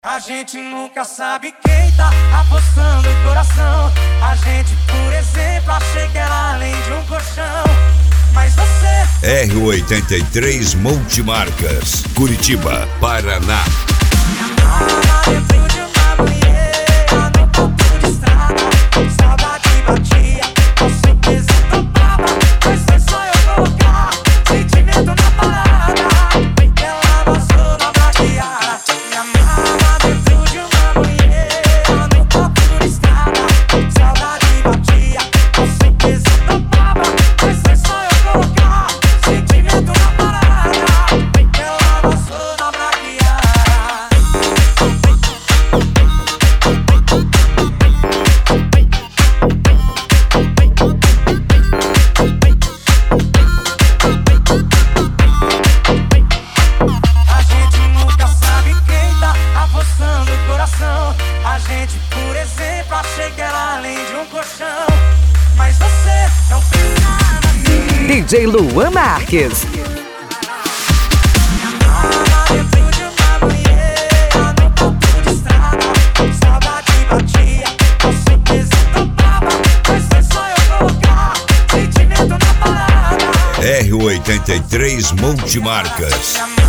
A gente nunca sabe quem tá apostando o coração. A gente, por exemplo, achei que era além de um colchão. Mas você... R83 Multimarcas, Curitiba, Paraná. Dentro de uma banheira, no ponto de estrada, saudade batia, com certeza topava. Mas foi só eu colocar sentimento na parada. Bem que ela passou na maquiagem. Me amava dentro de uma banheira, no ponto de estrada, saudade batia, com certeza topava. Mas foi só eu colocar sentimento na parada. Bem que ela passou na maquiagem. A gente, por exemplo, achei que era além de um colchão. Mas você não pensava assim. DJ Luan Marques. Dentro de uma banheira, no ponto de estrada, saudade batia, com certeza topava. Mas foi só eu colocar sentimento na parada. R83 Multimarcas.